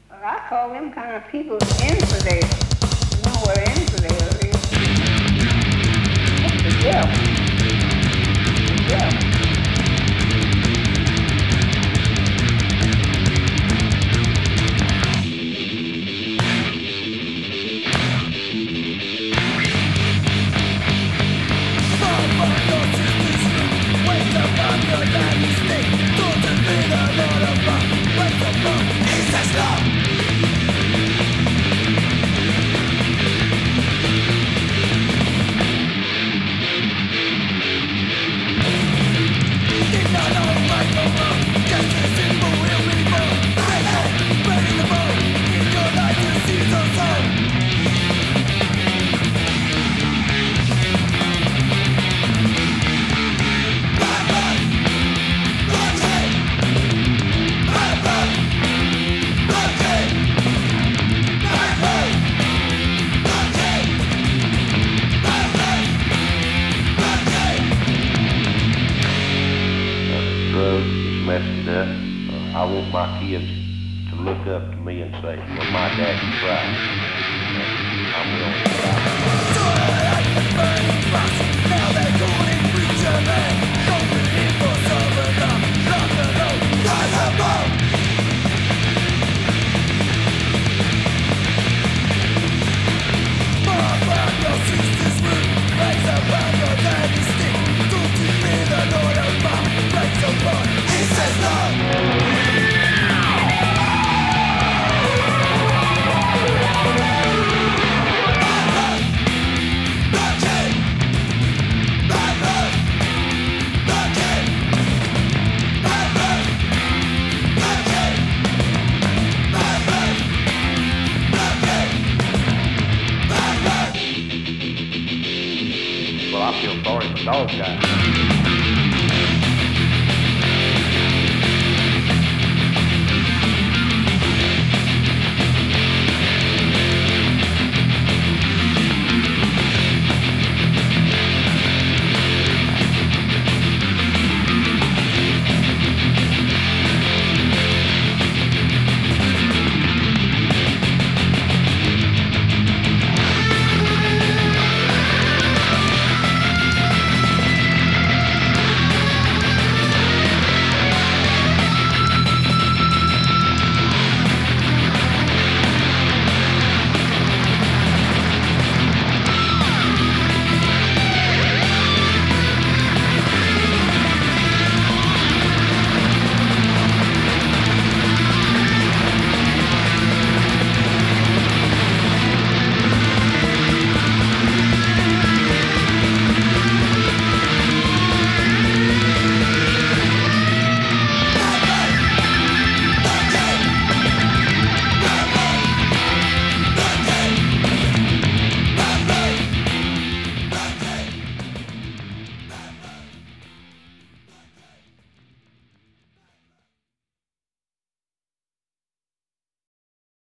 Well, I call them kind of people infidels. You know what an infidel is? It's the devil. The devil. I want my kids to look up to me and say, well, my daddy tried. I'm willing to try. Now they're going preacher man. Going in for serving up. Not alone. Rise above. Mark out your sister's room. Raise up on your daddy's stick. Don't you fear the Lord of God? Breaks your blood. He says no. Well, I feel sorry for those guys.